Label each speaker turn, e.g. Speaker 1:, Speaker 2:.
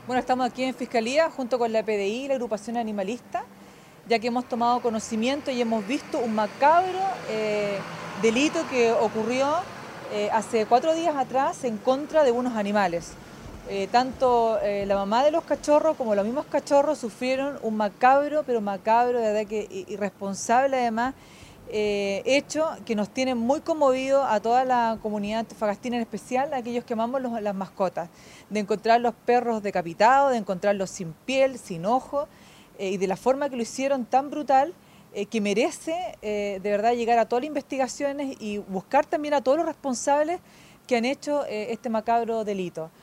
Speaker 1: Bueno, estamos aquí en Fiscalía junto con la PDI, la agrupación animalista, ya que hemos tomado conocimiento y hemos visto un macabro delito que ocurrió hace 4 días atrás en contra de unos animales. Tanto la mamá de los cachorros como los mismos cachorros sufrieron un macabro, pero macabro, de verdad que irresponsable además, hecho que nos tiene muy conmovido a toda la comunidad antofagastina, en especial a aquellos que amamos las mascotas, de encontrar los perros decapitados, de encontrarlos sin piel, sin ojo, y de la forma que lo hicieron tan brutal, que merece de verdad llegar a todas las investigaciones y buscar también a todos los responsables que han hecho este macabro delito.